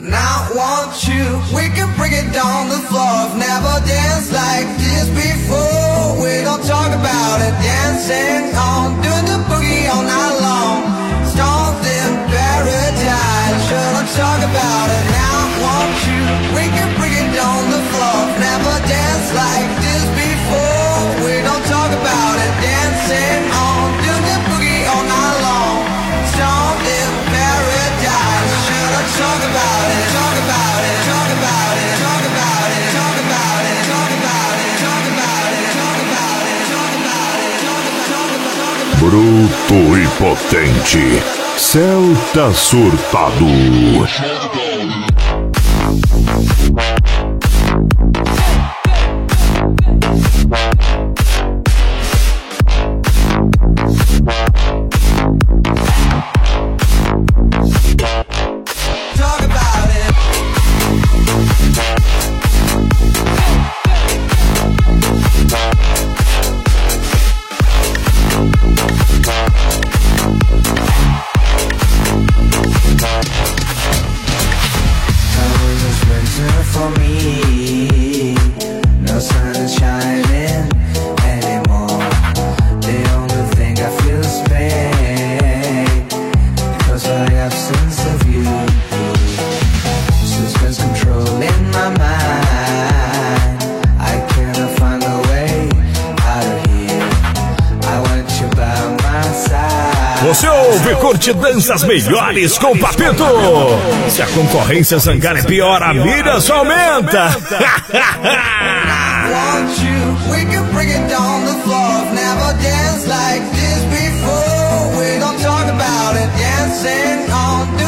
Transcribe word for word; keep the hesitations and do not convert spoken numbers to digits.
Now want you, we can bring it down the floor. Never danced like this before. We don't talk about it, dancing on, doing the boogie all night long. Stoned in paradise, shouldn't talk about it. Now want you, we can bring it down the floor. Never danced like this before. We don't talk about it, dancing on, doing the boogie all night long. Stoned in paradise, shouldn't talk about it. Talk about it, talk about it, talk about it, talk about it, talk about it, talk about it, talk about it, talk about it, talk about it. Bruto e potente, Celta surtado. Você ouve e curte danças melhores com o Papito. Se a concorrência zangar é pior, a mídia só aumenta. Never danced like this before. We don't talk about it, dancing on.